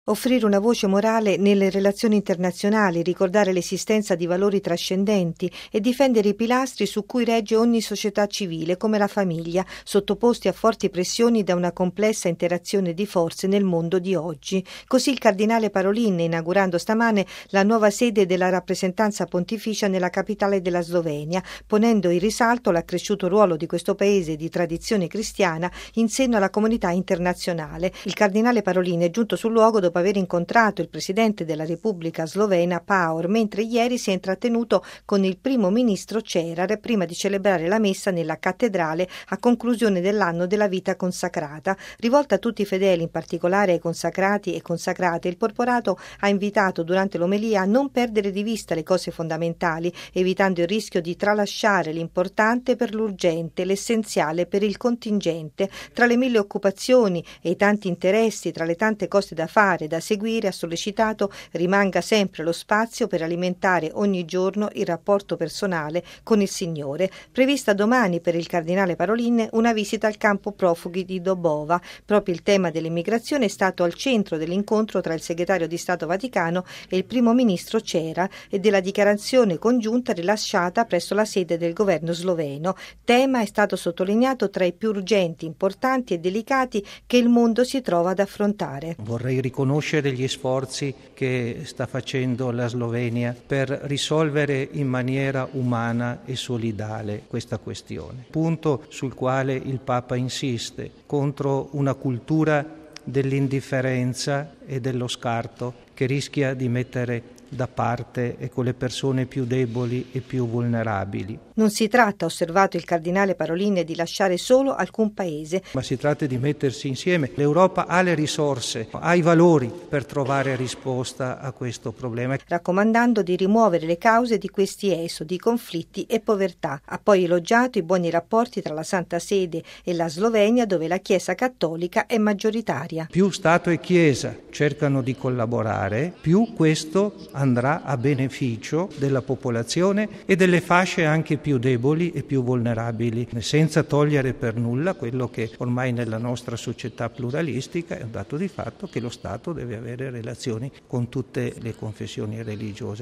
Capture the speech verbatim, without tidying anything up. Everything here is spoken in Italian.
Offrire una voce morale nelle relazioni internazionali, ricordare l'esistenza di valori trascendenti e difendere i pilastri su cui regge ogni società civile, come la famiglia, sottoposti a forti pressioni da una complessa interazione di forze nel mondo di oggi. Così il cardinale Parolin, inaugurando stamane la nuova sede della rappresentanza pontificia nella capitale della Slovenia, ponendo in risalto l'accresciuto ruolo di questo paese di tradizione cristiana in seno alla comunità internazionale. Il cardinale Parolin è giunto sul luogo dopo aver incontrato il presidente della Repubblica Slovena Pahor, mentre ieri si è intrattenuto con il primo ministro Cerar prima di celebrare la messa nella cattedrale a conclusione dell'anno della vita consacrata. Rivolta a tutti i fedeli, in particolare ai consacrati e consacrate, il porporato ha invitato durante l'omelia a non perdere di vista le cose fondamentali, evitando il rischio di tralasciare l'importante per l'urgente, l'essenziale per il contingente. Tra le mille occupazioni e i tanti interessi, tra le tante cose da fare, da seguire, ha sollecitato rimanga sempre lo spazio per alimentare ogni giorno il rapporto personale con il Signore. Prevista domani per il cardinale Parolin una visita al campo profughi di Dobova. Proprio il tema dell'immigrazione è stato al centro dell'incontro tra il segretario di Stato Vaticano e il primo ministro Cerar e della dichiarazione congiunta rilasciata presso la sede del governo sloveno. Tema è stato sottolineato tra i più urgenti, importanti e delicati che il mondo si trova ad affrontare. Vorrei riconoscere gli sforzi che sta facendo la Slovenia per risolvere in maniera umana e solidale questa questione. Punto sul quale il Papa insiste contro una cultura dell'indifferenza e dello scarto che rischia di mettere da parte e con le persone più deboli e più vulnerabili. Non si tratta, ha osservato il cardinale Parolin, di lasciare solo alcun paese, ma si tratta di mettersi insieme. L'Europa ha le risorse, ha i valori per trovare risposta a questo problema. Raccomandando di rimuovere le cause di questi esodi, conflitti e povertà. Ha poi elogiato i buoni rapporti tra la Santa Sede e la Slovenia, dove la Chiesa cattolica è maggioritaria. Più Stato e Chiesa cercano di collaborare, più questo andrà a beneficio della popolazione e delle fasce anche più deboli e più vulnerabili, senza togliere per nulla quello che ormai nella nostra società pluralistica è un dato di fatto, che lo Stato deve avere relazioni con tutte le confessioni religiose.